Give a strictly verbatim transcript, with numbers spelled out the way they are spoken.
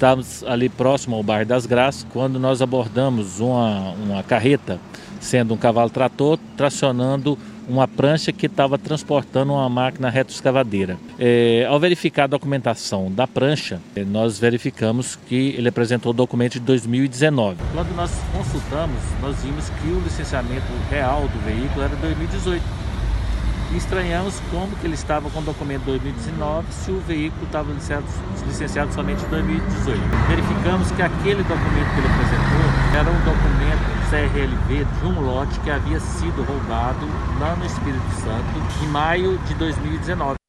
estávamos ali próximo ao bairro das Graças, quando nós abordamos uma, uma carreta, sendo um cavalo trator, tracionando uma prancha que estava transportando uma máquina retroescavadeira. É, ao verificar a documentação da prancha, nós verificamos que ele apresentou o documento de dois mil e dezenove. Quando nós consultamos, nós vimos que o licenciamento real do veículo era dois mil e dezoito. E estranhamos como que ele estava com o documento de dois mil e dezenove se o veículo estava licenciado, licenciado somente em dois mil e dezoito. Verificamos que aquele documento que ele apresentou era um documento C R L V de um lote que havia sido roubado lá no Espírito Santo em maio de dois mil e dezenove.